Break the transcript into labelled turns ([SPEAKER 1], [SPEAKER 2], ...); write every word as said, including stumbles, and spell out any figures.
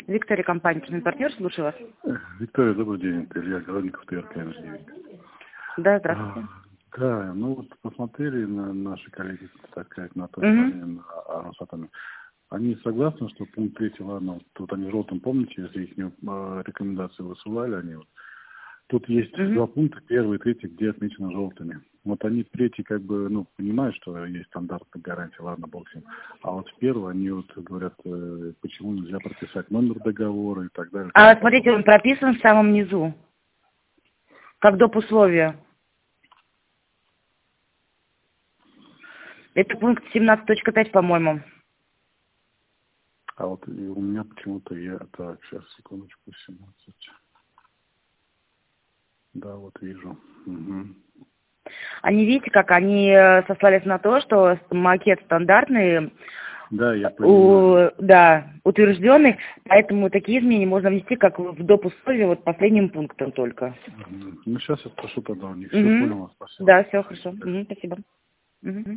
[SPEAKER 1] Виктория, компания «Партнер», слушаю вас.
[SPEAKER 2] Виктория, добрый день. Это Илья Городников, ТРК М девять.
[SPEAKER 1] Да, здравствуйте.
[SPEAKER 2] А, да, ну вот посмотрели на наши коллеги, так сказать, на той
[SPEAKER 1] Угу.
[SPEAKER 2] стороне, на Росатоме. Они согласны, что пункт третий, ладно, вот тут они в желтом, помните, если их э, рекомендации высылали, они вот. Тут есть
[SPEAKER 1] Угу.
[SPEAKER 2] два пункта, первый и третий, где отмечено желтыми. Вот они третий как бы, ну, понимают, что есть стандартная гарантия, ладно, бог с ним. А вот в первый они вот говорят, э, почему нельзя прописать номер договора и так далее.
[SPEAKER 1] А смотрите, он прописан в самом низу, как доп. Условия. Это пункт семнадцать точка пять, по-моему.
[SPEAKER 2] А вот и у меня почему-то я... Так, сейчас, секундочку, семнадцать. Да, вот вижу. Угу.
[SPEAKER 1] Они, видите, как они сослались на то, что макет стандартный,
[SPEAKER 2] да, я понимаю.
[SPEAKER 1] У, да, утвержденный, поэтому такие изменения можно внести как в доп. Условия, вот последним пунктом только.
[SPEAKER 2] Угу. Ну, сейчас я спрошу тогда у них.
[SPEAKER 1] Угу.
[SPEAKER 2] Все, понял вас, спасибо.
[SPEAKER 1] Да, все хорошо. Угу, спасибо. Угу.